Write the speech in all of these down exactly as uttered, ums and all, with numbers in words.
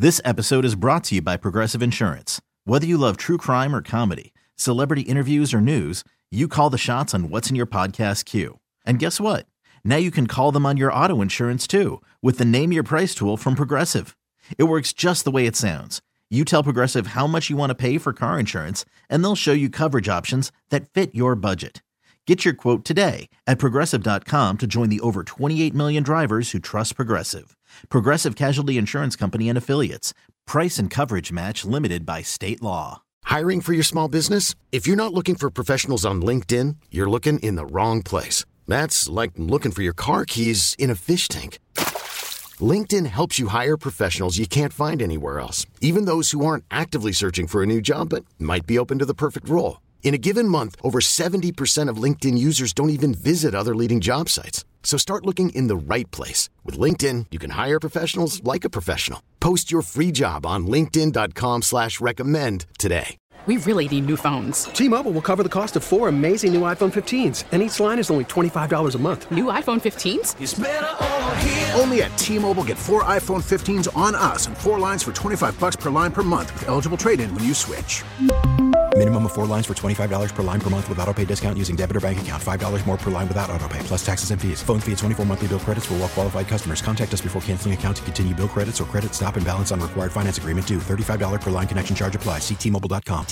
This episode is brought to you by Progressive Insurance. Whether you love true crime or comedy, celebrity interviews or news, you call the shots on what's in your podcast queue. And guess what? Now you can call them on your auto insurance too with the Name Your Price tool from Progressive. It works just the way it sounds. You tell Progressive how much you want to pay for car insurance, and they'll show you coverage options that fit your budget. Get your quote today at progressive dot com to join the over twenty-eight million drivers who trust Progressive. Progressive Casualty Insurance Company and Affiliates. Price and coverage match limited by state law. Hiring for your small business? If you're not looking for professionals on LinkedIn, you're looking in the wrong place. That's like looking for your car keys in a fish tank. LinkedIn helps you hire professionals you can't find anywhere else, even those who aren't actively searching for a new job but might be open to the perfect role. In a given month, over seventy percent of LinkedIn users don't even visit other leading job sites. So start looking in the right place. With LinkedIn, you can hire professionals like a professional. Post your free job on linkedin dot com slash recommend today. We really need new phones. T-Mobile will cover the cost of four amazing new iPhone fifteens, and each line is only twenty-five dollars a month. New iPhone fifteens? It's better over here. Only at T-Mobile, get four iPhone fifteens on us and four lines for twenty-five bucks per line per month with eligible trade-in when you switch. Minimum of four lines for twenty-five dollars per line per month with autopay discount using debit or bank account. five dollars more per line without autopay, plus taxes and fees. Phone fee at twenty-four monthly bill credits for well-qualified customers. Contact us before canceling account to continue bill credits or credit stop and balance on required finance agreement due. thirty-five dollars per line connection charge applies. See T Mobile dot com.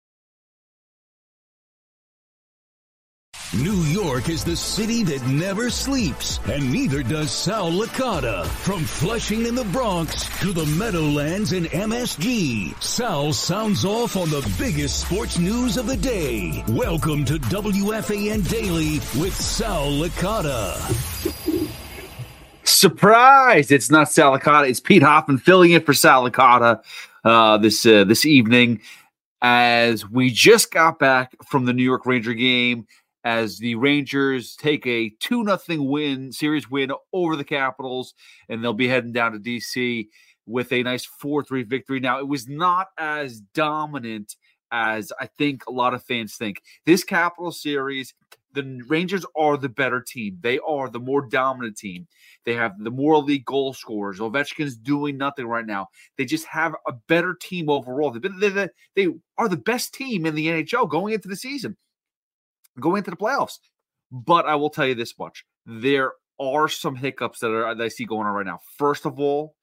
New York is the city that never sleeps, and neither does Sal Licata. From Flushing in the Bronx to the Meadowlands in M S G, Sal sounds off on the biggest sports news of the day. Welcome to W F A N Daily with Sal Licata. Surprise! It's not Sal Licata. It's Pete Hoffman filling in for Sal Licata uh, this uh, this evening, as we just got back from the New York Ranger game, as the Rangers take a two nothing win, series win over the Capitals, and they'll be heading down to D C with a nice four three victory. Now, it was not as dominant as I think a lot of fans think. This Capital series, the Rangers are the better team. They are the more dominant team. They have the more elite goal scorers. Ovechkin's doing nothing right now. They just have a better team overall. They've been, they, they are the best team in the N H L going into the season, going into the playoffs. But I will tell you this much. There are some hiccups that, are, that I see going on right now. First of all,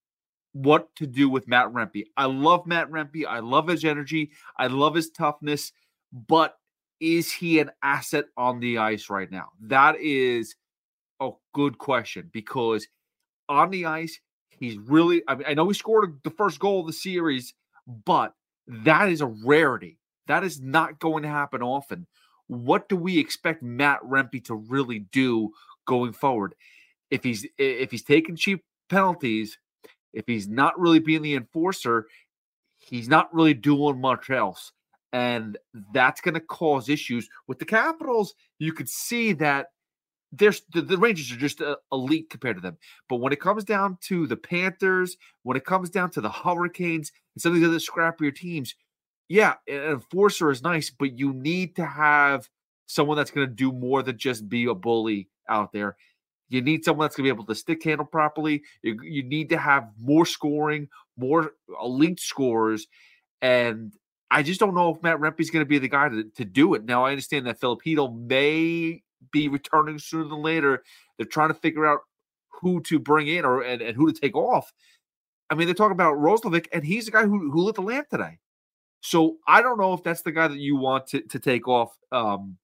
what to do with Matt Rempe. I love Matt Rempe. I love his energy. I love his toughness. But is he an asset on the ice right now? That is a good question, because on the ice, he's really, I mean, I know he scored the first goal of the series, but that is a rarity. That is not going to happen often. What do we expect Matt Rempe to really do going forward? If he's if he's taking cheap penalties, if he's not really being the enforcer, he's not really doing much else. And that's going to cause issues. With the Capitals, you could see that there's the, the Rangers are just uh, elite compared to them. But when it comes down to the Panthers, when it comes down to the Hurricanes, and some of these other scrappier teams, yeah, an enforcer is nice, but you need to have someone that's going to do more than just be a bully out there. You need someone that's going to be able to stick handle properly. You, you need to have more scoring, more elite scorers. And I just don't know if Matt Rempe is going to be the guy to, to do it. Now, I understand that Filipino may be returning sooner than later. They're trying to figure out who to bring in or and, and who to take off. I mean, they're talking about Roslovic, and he's the guy who, who lit the lamp today. So I don't know if that's the guy that you want to, to take off um,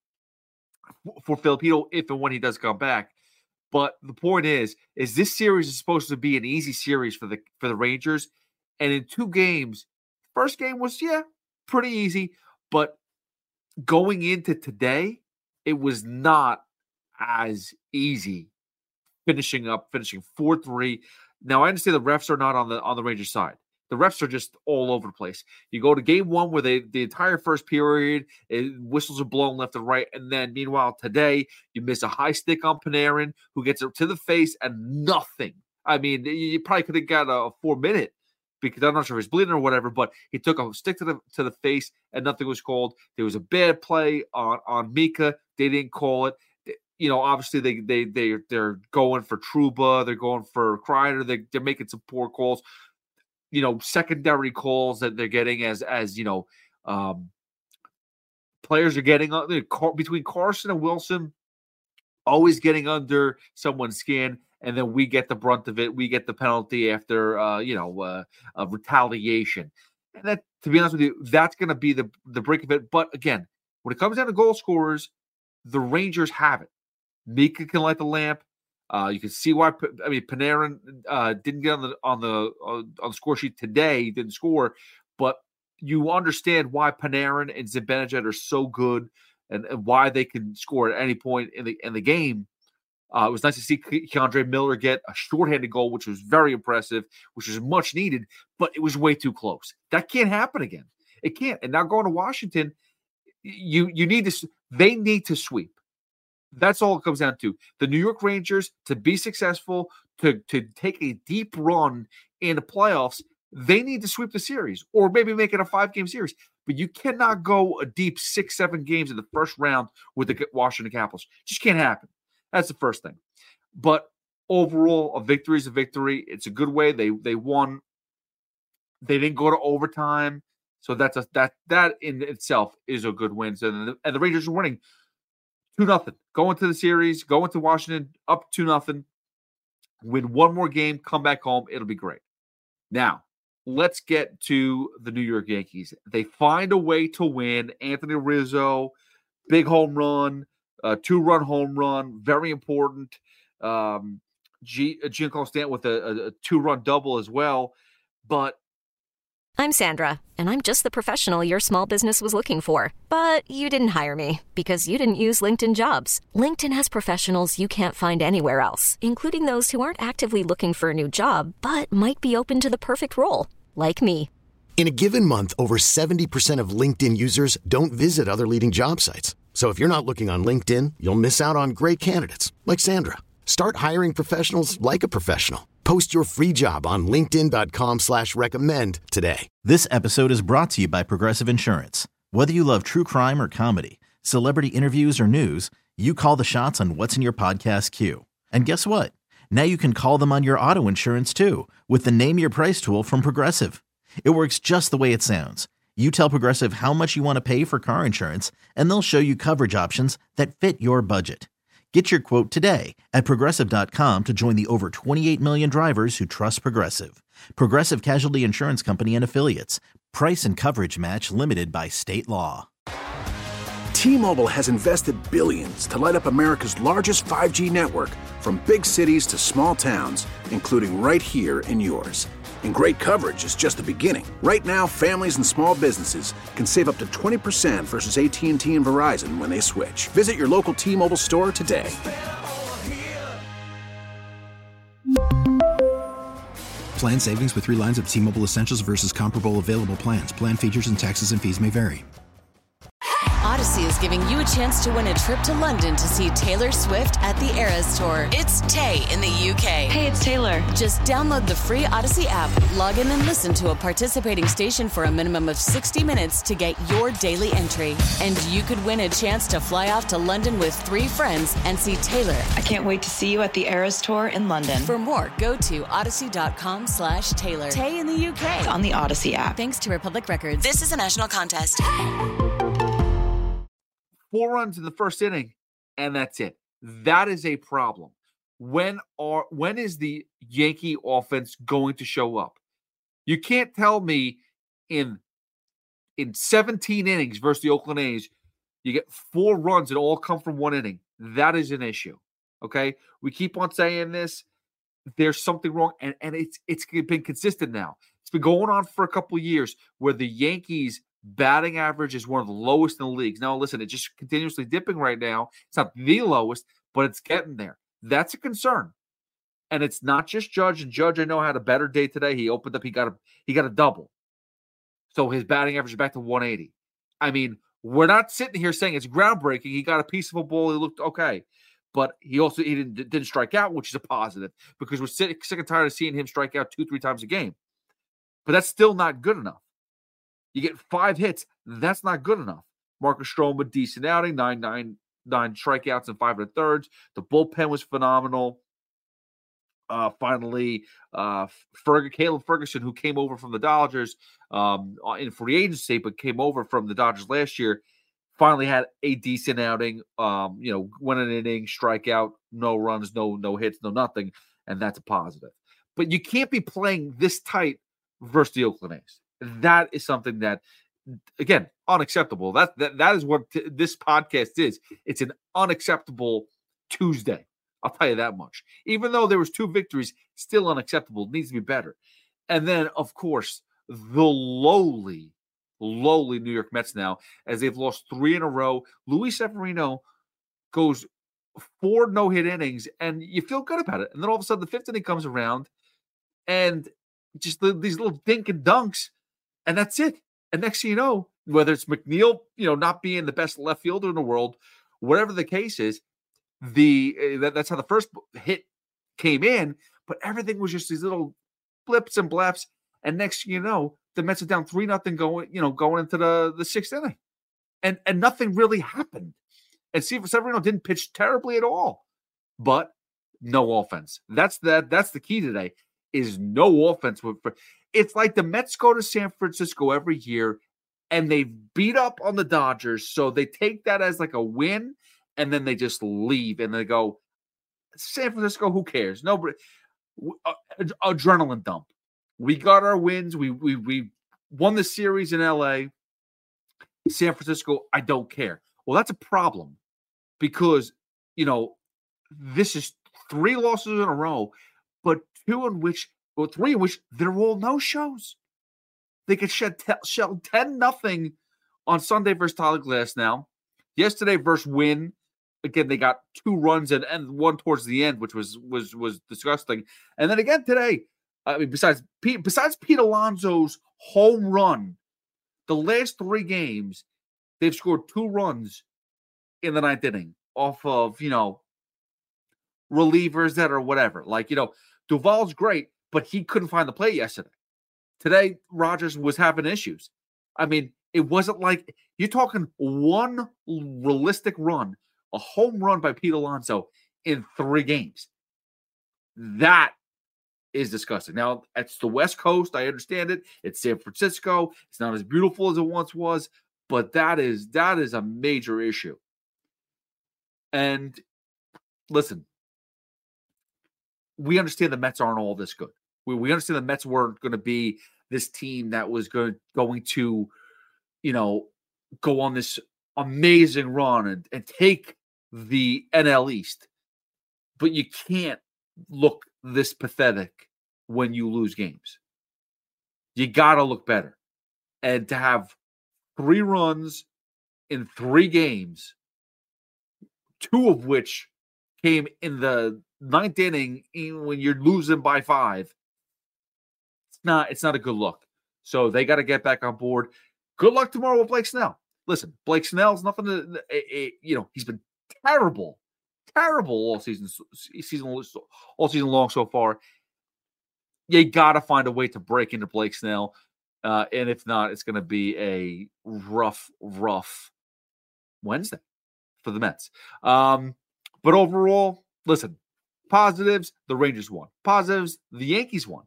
for Filipino if and when he does come back. But the point is, is this series is supposed to be an easy series for the for the Rangers. And in two games, first game was, yeah, pretty easy. But going into today, it was not as easy finishing up, finishing four three. Now, I understand the refs are not on the on the Rangers side. The refs are just all over the place. You go to game one where they the entire first period, it, whistles are blown left and right. And then meanwhile, today, you miss a high stick on Panarin, who gets it to the face and nothing. I mean, you probably could have got a four minute because I'm not sure if he's bleeding or whatever, but he took a stick to the to the face and nothing was called. There was a bad play on, on Mika. They didn't call it. You know, obviously they they they they're going for Trouba, they're going for Kreider, they they're making some poor calls. you know, secondary calls that they're getting as, as you know, um, players are getting uh, between Carson and Wilson, always getting under someone's skin, and then we get the brunt of it. We get the penalty after, uh, you know, uh, of retaliation. And that, to be honest with you, that's going to be the, the break of it. But again, when it comes down to goal scorers, the Rangers have it. Mika can light the lamp. Uh, you can see why. I mean, Panarin uh, didn't get on the on the on the score sheet today. He didn't score, but you understand why Panarin and Zibanejad are so good, and, and why they can score at any point in the in the game. Uh, it was nice to see Keandre Miller get a shorthanded goal, which was very impressive, which was much needed, but it was way too close. That can't happen again. It can't. And now going to Washington, you you need to. They need to sweep. That's all it comes down to. The New York Rangers, to be successful, to, to take a deep run in the playoffs, they need to sweep the series or maybe make it a five-game series. But you cannot go a deep six, seven games in the first round with the Washington Capitals. Just can't happen. That's the first thing. But overall, a victory is a victory. It's a good way. They they won. They didn't go to overtime. So that's a, that that in itself is a good win. So the, and the Rangers are winning two nothing. Go into the series, go into Washington up two nothing, win one more game, come back home. It'll be great. Now, let's get to the New York Yankees. They find a way to win. Anthony Rizzo, big home run, uh, two-run home run, very important. Um, G- Giancarlo Stanton with a, a, a two-run double as well. But I'm Sandra, and I'm just the professional your small business was looking for. But you didn't hire me because you didn't use LinkedIn Jobs. LinkedIn has professionals you can't find anywhere else, including those who aren't actively looking for a new job, but might be open to the perfect role, like me. In a given month, over seventy percent of LinkedIn users don't visit other leading job sites. So if you're not looking on LinkedIn, you'll miss out on great candidates like Sandra. Start hiring professionals like a professional. Post your free job on linkedin.com slash recommend today. This episode is brought to you by Progressive Insurance. Whether you love true crime or comedy, celebrity interviews or news, you call the shots on what's in your podcast queue. And guess what? Now you can call them on your auto insurance too with the Name Your Price tool from Progressive. It works just the way it sounds. You tell Progressive how much you want to pay for car insurance, and they'll show you coverage options that fit your budget. Get your quote today at Progressive dot com to join the over twenty-eight million drivers who trust Progressive. Progressive Casualty Insurance Company and Affiliates. Price and coverage match limited by state law. T-Mobile has invested billions to light up America's largest five G network, from big cities to small towns, including right here in yours. And great coverage is just the beginning. Right now, families and small businesses can save up to twenty percent versus A T and T and Verizon when they switch. Visit your local T-Mobile store today. Plan savings with three lines of T-Mobile Essentials versus comparable available plans. Plan features and taxes and fees may vary. Odyssey is giving you a chance to win a trip to London to see Taylor Swift at the Eras Tour. It's Tay in the U K. Hey, it's Taylor. Just download the free Odyssey app, log in and listen to a participating station for a minimum of sixty minutes to get your daily entry. And you could win a chance to fly off to London with three friends and see Taylor. I can't wait to see you at the Eras Tour in London. For more, go to odyssey.com slash Taylor. Tay in the U K. It's on the Odyssey app. Thanks to Republic Records. This is a national contest. Four runs in the first inning, and that's it. That is a problem. When are when is the Yankee offense going to show up? You can't tell me in in seventeen innings versus the Oakland A's, you get four runs that all come from one inning. That is an issue. Okay, we keep on saying this. There's something wrong, and, and it's it's been consistent now. It's been going on for a couple of years where the Yankees batting average is one of the lowest in the leagues. Now, listen, it's just continuously dipping right now. It's not the lowest, but it's getting there. That's a concern. And it's not just Judge. And Judge, I know, had a better day today. He opened up, he got a he got a double. So his batting average is back to one eighty. I mean, we're not sitting here saying it's groundbreaking. He got a piece of a ball. He looked okay. But he also he didn't, didn't strike out, which is a positive, because we're sick, sick and tired of seeing him strike out two, three times a game. But that's still not good enough. You get five hits. That's not good enough. Marcus Stroman, decent outing, nine, nine, nine strikeouts and five and a thirds. The bullpen was phenomenal. uh, finally, uh, Ferg- Caleb Ferguson, who came over from the Dodgers um, in free agency, but came over from the Dodgers last year, finally had a decent outing. Um, you know, win an inning, strikeout, no runs, no no hits, no nothing, and that's a positive. But you can't be playing this tight versus the Oakland A's. That is something that, again, unacceptable. That that that is what t- this podcast is. It's an unacceptable Tuesday. I'll tell you that much. Even though there was two victories, still unacceptable. It needs to be better. And then, of course, the lowly, lowly New York Mets now, as they've lost three in a row. Luis Severino goes four no-hit innings, and you feel good about it. And then all of a sudden, the fifth inning comes around, and just the, these little dink and dunks, and that's it. And next thing you know, whether it's McNeil, you know, not being the best left fielder in the world, whatever the case is, the uh, that, that's how the first hit came in. But everything was just these little blips and blaps. And next thing you know, the Mets are down three nothing going, you know, going into the, the sixth inning, and and nothing really happened. And Severino didn't pitch terribly at all, but no offense. That's that. That's the key today. Is no offense. It's like the Mets go to San Francisco every year and they beat up on the Dodgers. So they take that as like a win and then they just leave and they go, San Francisco, who cares? Nobody. Uh, adrenaline dump. We got our wins. We, we, we won the series in L A. San Francisco, I don't care. Well, that's a problem because, you know, this is three losses in a row, but two in which, or three in which they're all no-shows. They could shed te- shell ten nothing on Sunday versus Tyler Glass now. Yesterday versus Wynn. Again, they got two runs and, and one towards the end, which was was was disgusting. And then again today, I mean, besides Pete, besides Pete Alonso's home run, the last three games, they've scored two runs in the ninth inning off of, you know, relievers that are whatever. Like, you know, Duvall's great, but he couldn't find the play yesterday. Today, Rogers was having issues. I mean, it wasn't like you're talking one realistic run, a home run by Pete Alonso in three games. That is disgusting. Now, it's the West Coast. I understand it. It's San Francisco. It's not as beautiful as it once was, but that is that is a major issue. And listen, we understand the Mets aren't all this good. We, we understand the Mets weren't going to be this team that was going, going to, you know, go on this amazing run and, and take the N L East. But you can't look this pathetic when you lose games. You got to look better. And to have three runs in three games, two of which came in the ninth inning when you're losing by five, it's not it's not a good look. So they got to get back on board. Good luck tomorrow with Blake Snell. Listen, Blake Snell's nothing to, you know, he's been terrible, terrible all season, season all season long so far. You got to find a way to break into Blake Snell. Uh, and if not, it's going to be a rough, rough Wednesday for the Mets. Um, but overall, listen, positives, the Rangers won. Positives, the Yankees won.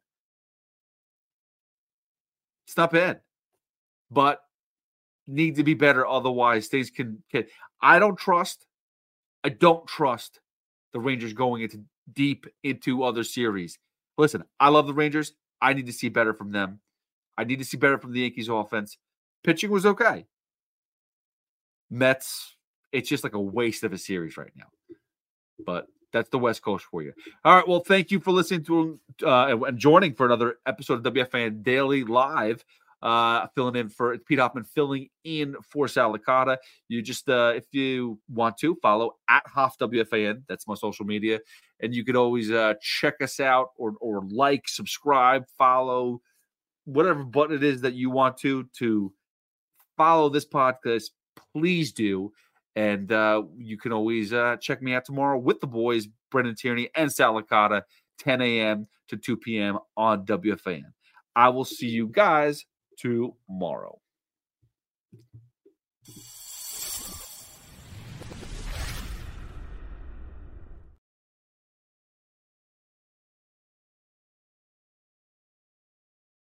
It's not bad, but need to be better. Otherwise, things can, can. I don't trust. I don't trust the Rangers going into deep into other series. Listen, I love the Rangers. I need to see better from them. I need to see better from the Yankees offense. Pitching was okay. Mets, it's just like a waste of a series right now. But that's the West Coast for you. All right. Well, thank you for listening to uh, and joining for another episode of W F A N Daily Live. Uh, filling in for Pete Hoffman, filling in for Sal Licata. You just, uh, if you want to, follow at Hoff W F A N. That's my social media. And you could always uh, check us out or or like, subscribe, follow, whatever button it is that you want to, to follow this podcast. Please do. And uh, you can always uh, check me out tomorrow with the boys, Brendan Tierney and Sal Licata, ten a.m. to two p.m. on W F A N. I will see you guys tomorrow.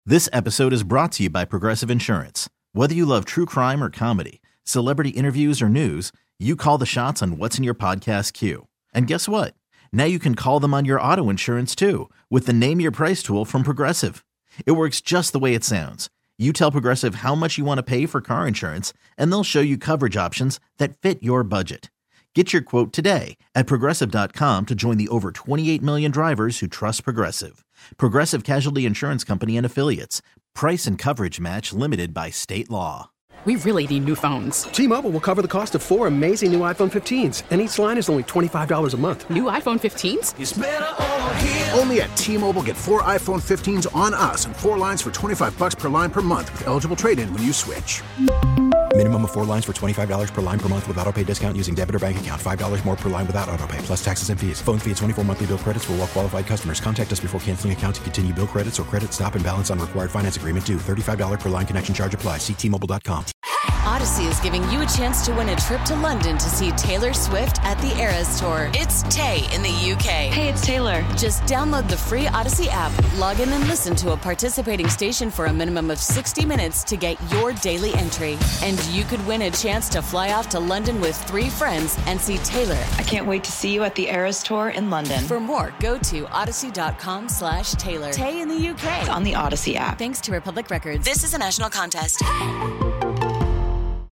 This episode is brought to you by Progressive Insurance. Whether you love true crime or comedy, celebrity interviews or news, you call the shots on what's in your podcast queue. And guess what? Now you can call them on your auto insurance too with the Name Your Price tool from Progressive. It works just the way it sounds. You tell Progressive how much you want to pay for car insurance, and they'll show you coverage options that fit your budget. Get your quote today at Progressive dot com to join the over twenty-eight million drivers who trust Progressive. Progressive Casualty Insurance Company and Affiliates. Price and coverage match limited by state law. We really need new phones. T-Mobile will cover the cost of four amazing new iPhone fifteens, and each line is only twenty-five dollars a month. New iPhone fifteens? It's better over here. Only at T-Mobile, get four iPhone fifteens on us and four lines for twenty-five bucks per line per month with eligible trade-in when you switch. Minimum of four lines for twenty-five dollars per line per month with autopay discount using debit or bank account. five dollars more per line without autopay, plus taxes and fees. Phone fee at twenty-four monthly bill credits for well-qualified customers. Contact us before canceling account to continue bill credits or credit stop and balance on required finance agreement due. thirty-five dollars per line connection charge applies. See T Mobile dot com. Odyssey is giving you a chance to win a trip to London to see Taylor Swift at the Eras Tour. It's Tay in the U K. Hey, it's Taylor. Just download the free Odyssey app, log in and listen to a participating station for a minimum of sixty minutes to get your daily entry. And you could win a chance to fly off to London with three friends and see Taylor. I can't wait to see you at the Eras Tour in London. For more, go to odyssey.com slash Taylor. Tay in the U K. It's on the Odyssey app. Thanks to Republic Records. This is a national contest.